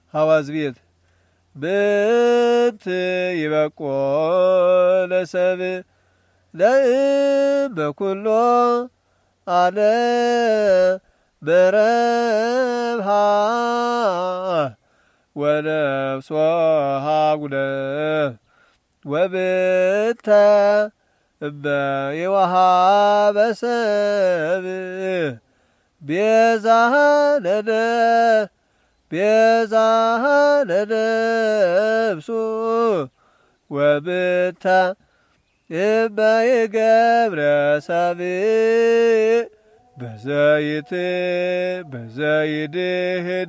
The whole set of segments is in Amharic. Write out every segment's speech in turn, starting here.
ሐዋዝ ቤት ብት ይበቆ ለሰብ በኩሎ አለ በረብሃ ወነፍሶ ሃጉለ ወብተ በየዋሃበ ሰብ ቤዛሃ ለነፍሱ ወብተ በየገብረ ሰብእ በዘይድህድ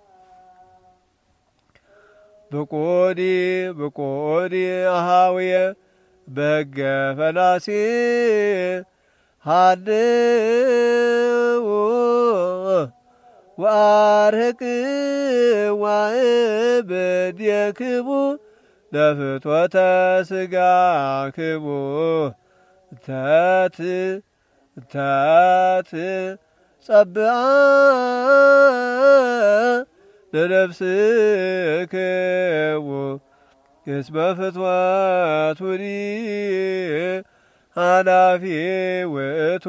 ብቆዲ አሃውየ በገ ፈላሲ ሃድው ወአርህቅ ዋእብድ የክቡ ለፍትወተ ስጋ ክቡ ተት ጸብአ ለነፍስክቡ እስመ ፍትወቱኒ ኃላፊ ውእቱ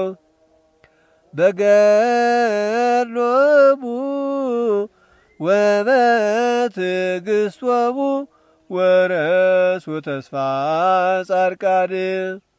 በገድሎሙ ወበትዕግሥቶሙ ወረሱ ተስፋ ጻድቃን